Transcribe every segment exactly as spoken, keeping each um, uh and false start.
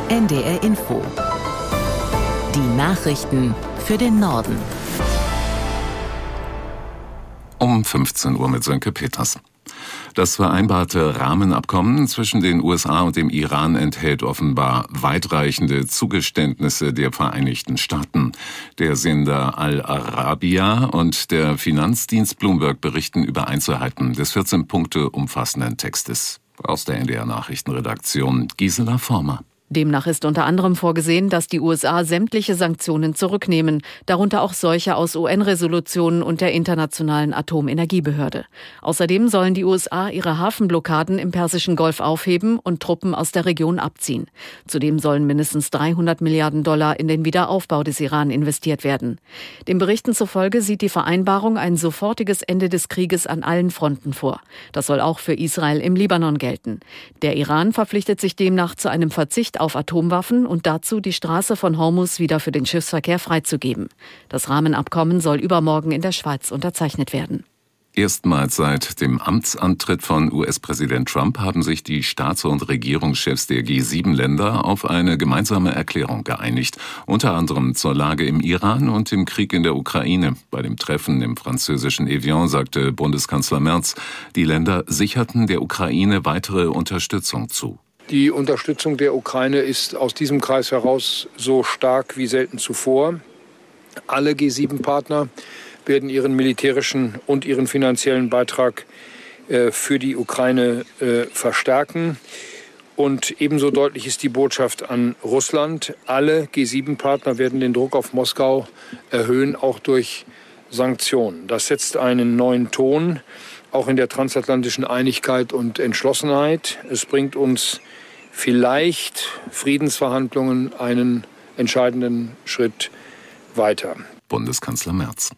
N D R Info. Die Nachrichten für den Norden. Um fünfzehn Uhr mit Sönke Peters. Das vereinbarte Rahmenabkommen zwischen den U S A und dem Iran enthält offenbar weitreichende Zugeständnisse der Vereinigten Staaten. Der Sender Al Arabiya und der Finanzdienst Bloomberg berichten über Einzelheiten des vierzehn Punkte umfassenden Textes. Aus der N D R Nachrichtenredaktion Gisela Former. Demnach ist unter anderem vorgesehen, dass die U S A sämtliche Sanktionen zurücknehmen, darunter auch solche aus U N-Resolutionen und der Internationalen Atomenergiebehörde. Außerdem sollen die U S A ihre Hafenblockaden im Persischen Golf aufheben und Truppen aus der Region abziehen. Zudem sollen mindestens dreihundert Milliarden Dollar in den Wiederaufbau des Iran investiert werden. Den Berichten zufolge sieht die Vereinbarung ein sofortiges Ende des Krieges an allen Fronten vor. Das soll auch für Israel im Libanon gelten. Der Iran verpflichtet sich demnach zu einem Verzicht auf Atomwaffen und dazu, die Straße von Hormuz wieder für den Schiffsverkehr freizugeben. Das Rahmenabkommen soll übermorgen in der Schweiz unterzeichnet werden. Erstmals seit dem Amtsantritt von U S-Präsident Trump haben sich die Staats- und Regierungschefs der G sieben Länder auf eine gemeinsame Erklärung geeinigt, unter anderem zur Lage im Iran und dem Krieg in der Ukraine. Bei dem Treffen im französischen Evian sagte Bundeskanzler Merz, die Länder sicherten der Ukraine weitere Unterstützung zu. Die Unterstützung der Ukraine ist aus diesem Kreis heraus so stark wie selten zuvor. Alle G sieben Partner werden ihren militärischen und ihren finanziellen Beitrag äh, für die Ukraine äh, verstärken. Und ebenso deutlich ist die Botschaft an Russland. Alle G sieben Partner werden den Druck auf Moskau erhöhen, auch durch Sanktionen. Das setzt einen neuen Ton, auch in der transatlantischen Einigkeit und Entschlossenheit. Es bringt uns vielleicht Friedensverhandlungen einen entscheidenden Schritt weiter. Bundeskanzler Merz.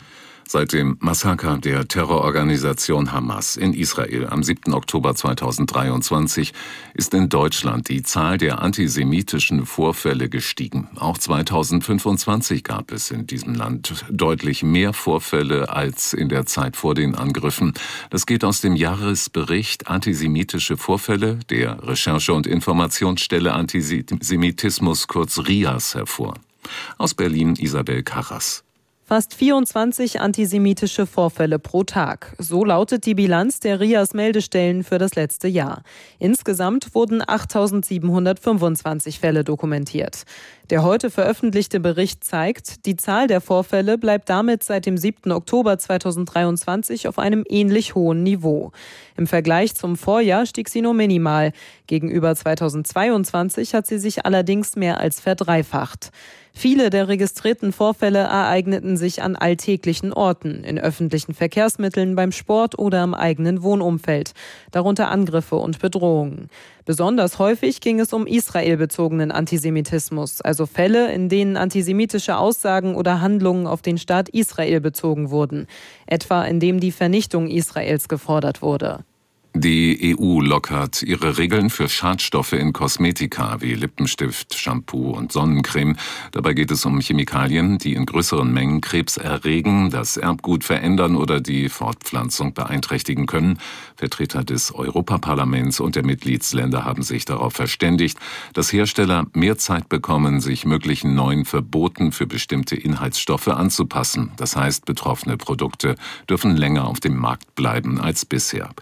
Seit dem Massaker der Terrororganisation Hamas in Israel am siebten Oktober zweitausenddreiundzwanzig ist in Deutschland die Zahl der antisemitischen Vorfälle gestiegen. Auch zweitausendfünfundzwanzig gab es in diesem Land deutlich mehr Vorfälle als in der Zeit vor den Angriffen. Das geht aus dem Jahresbericht Antisemitische Vorfälle der Recherche- und Informationsstelle Antisemitismus, kurz R I A S, hervor. Aus Berlin Isabel Karras. Fast vierundzwanzig antisemitische Vorfälle pro Tag. So lautet die Bilanz der R I A S-Meldestellen für das letzte Jahr. Insgesamt wurden achttausendsiebenhundertfünfundzwanzig Fälle dokumentiert. Der heute veröffentlichte Bericht zeigt, die Zahl der Vorfälle bleibt damit seit dem siebten Oktober zweitausenddreiundzwanzig auf einem ähnlich hohen Niveau. Im Vergleich zum Vorjahr stieg sie nur minimal. Gegenüber zweitausendzweiundzwanzig hat sie sich allerdings mehr als verdreifacht. Viele der registrierten Vorfälle ereigneten sich an alltäglichen Orten, in öffentlichen Verkehrsmitteln, beim Sport oder im eigenen Wohnumfeld, darunter Angriffe und Bedrohungen. Besonders häufig ging es um israelbezogenen Antisemitismus, also Fälle, in denen antisemitische Aussagen oder Handlungen auf den Staat Israel bezogen wurden, etwa indem die Vernichtung Israels gefordert wurde. Die E U lockert ihre Regeln für Schadstoffe in Kosmetika wie Lippenstift, Shampoo und Sonnencreme. Dabei geht es um Chemikalien, die in größeren Mengen Krebs erregen, das Erbgut verändern oder die Fortpflanzung beeinträchtigen können. Vertreter des Europaparlaments und der Mitgliedsländer haben sich darauf verständigt, dass Hersteller mehr Zeit bekommen, sich möglichen neuen Verboten für bestimmte Inhaltsstoffe anzupassen. Das heißt, betroffene Produkte dürfen länger auf dem Markt bleiben als bisher.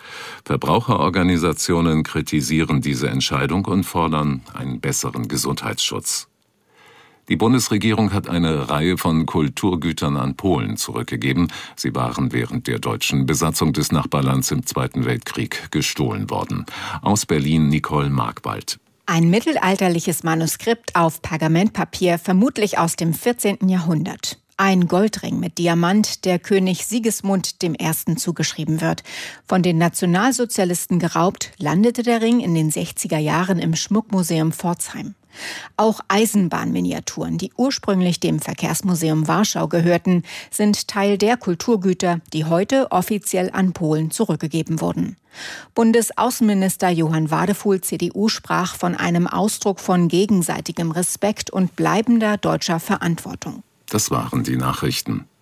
Verbraucherorganisationen kritisieren diese Entscheidung und fordern einen besseren Gesundheitsschutz. Die Bundesregierung hat eine Reihe von Kulturgütern an Polen zurückgegeben. Sie waren während der deutschen Besatzung des Nachbarlands im Zweiten Weltkrieg gestohlen worden. Aus Berlin Nicole Markwald. Ein mittelalterliches Manuskript auf Pergamentpapier, vermutlich aus dem vierzehnten Jahrhundert. Ein Goldring mit Diamant, der König Sigismund dem Ersten zugeschrieben wird. Von den Nationalsozialisten geraubt, landete der Ring in den sechziger Jahren im Schmuckmuseum Pforzheim. Auch Eisenbahnminiaturen, die ursprünglich dem Verkehrsmuseum Warschau gehörten, sind Teil der Kulturgüter, die heute offiziell an Polen zurückgegeben wurden. Bundesaußenminister Johann Wadefuhl, C D U, sprach von einem Ausdruck von gegenseitigem Respekt und bleibender deutscher Verantwortung. Das waren die Nachrichten.